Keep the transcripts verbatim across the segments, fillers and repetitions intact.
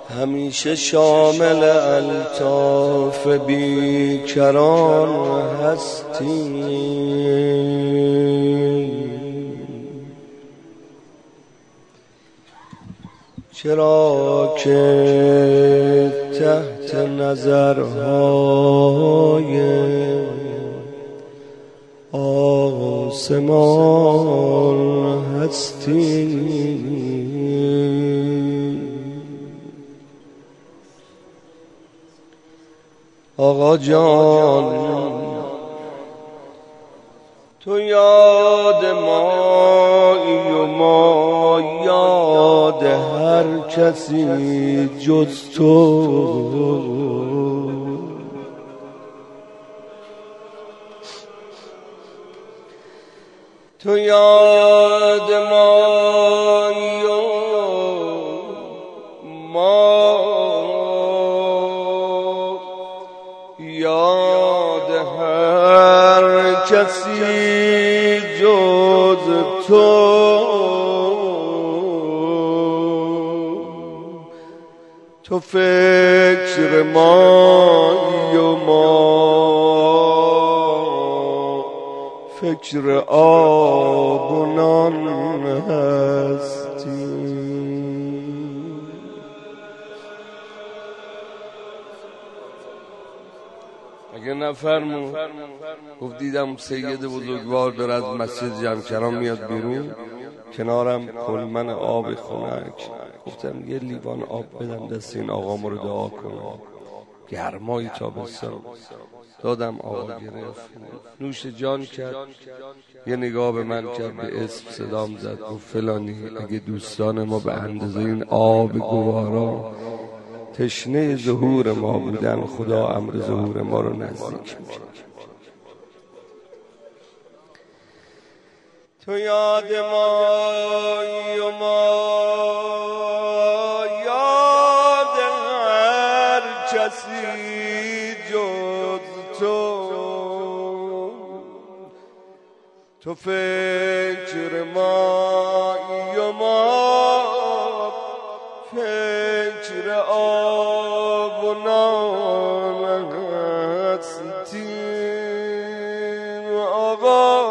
همیشه شامل الطاف بیکران هستی. چرا که تحت نظرهای آسمان هستی. آقا جان تو یاد مایی و ما یاد هر کسی جز تو. تو یاد مایی و ما یاد هر کسی جز تو. تو فکر مایی و ما فکر آب و نان هستی. اگه نفرمون گفت دیدم سید بزرگوار داره از مسجد جمکران میاد بیرون، کنارم کلمن آب خنک، گفتم یه لیوان آب بدم دست این آقا رو دعا کنم. گرمای تابستان دادم، آقا گرفت، نوش جان کرد، یه نگاه به من کرد، به اسم صدام زد، گفت فلانی اگه دوستان ما به اندازه این آب گوارا تشنه ظهور ما بودن، خدا امر ظهور ما رو نزدیک میشه. تو یاد مایی و ما یاد هر کسی جز تو. تو فکر مایی و ما فکر آب و نان هستی. آقا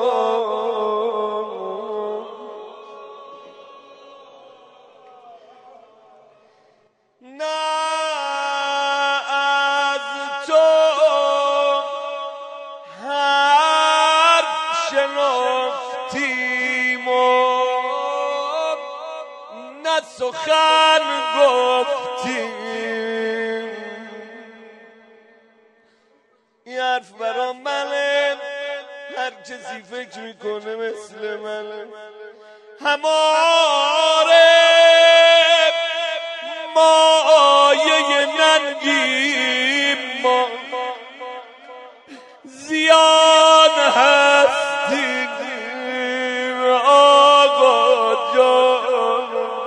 نه از تو حرف شنفتیم و نه سخن گفتیم. این حرف برا منه، هر کسی فکر میکنه مثل منه. هماره مایه ننگیم ما زیان هستیم. آقا جان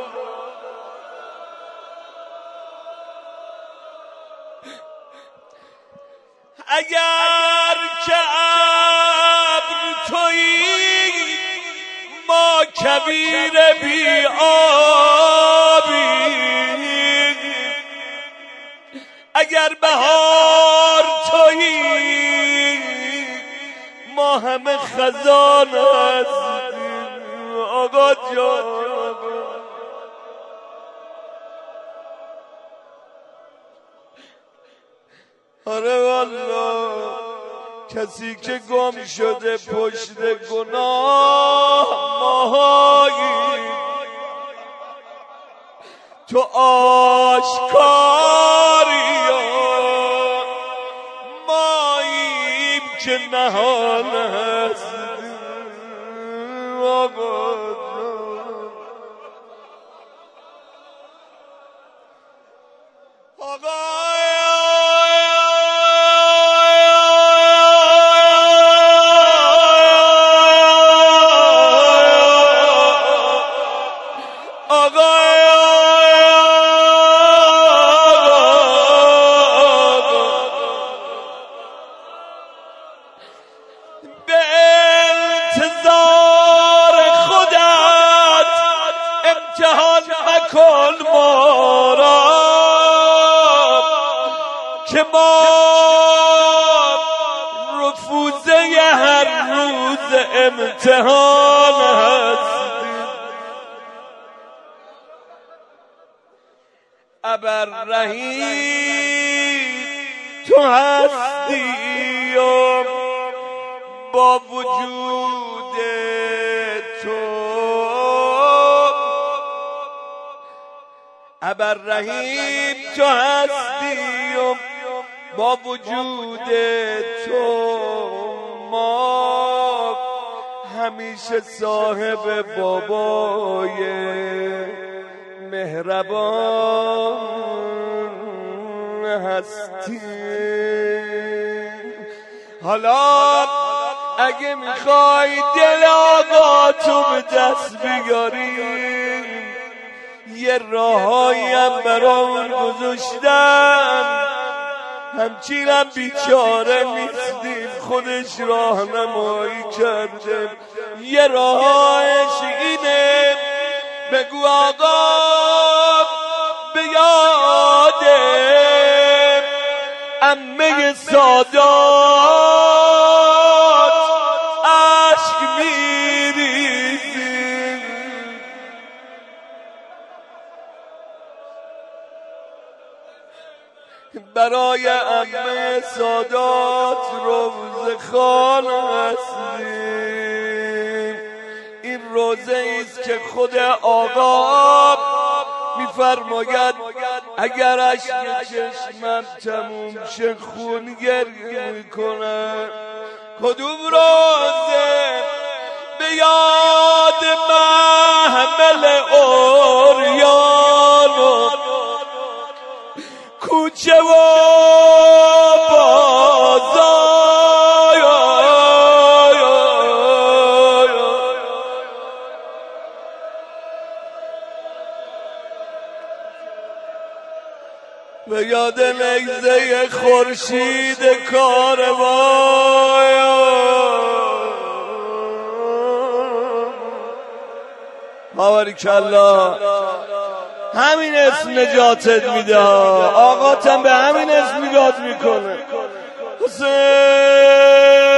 اگر که ابر تویی ما کبیر بی آبی، اگر بهار تویی ما همه خزان هستیم. آقا جان آره والله، کسی که گم شده پشت گناه ماهایی، تو آشکاری ماییم که نهان هستیم. آقا جان آقا امتحان مکن ما را، که ما رفوزه هر روز امتحان هستیم. ابر رحیم تو هستی و با وجود تو، ابر رحیم تو هستی و با وجود تو ما همیشه صاحب بابای مهربان هستیم. حالا اگه میخوای دل آقا تو به دست بیاری، یه راهایی هم برامون گذاشتم، همچینم بیچاره نیستیم، خودش راهنمایی کرده. یه راهش اینه، بگو آقا به یاد عمه سادات عشق میریزیم. برای عمه سادات روزه خان هستیم. این روزه ایست که خود آقا میفرماید اگر اشک چشمم تموم شه خون گریه میکنم. کدوم روزه؟ به یاد محمل اوریان و کوچه و بازار، به یاد نگزه خورشید کاروان. باریکالله، همین اسم نجاتت میده، آقاتم به همین اسم نجات میکنه. حسین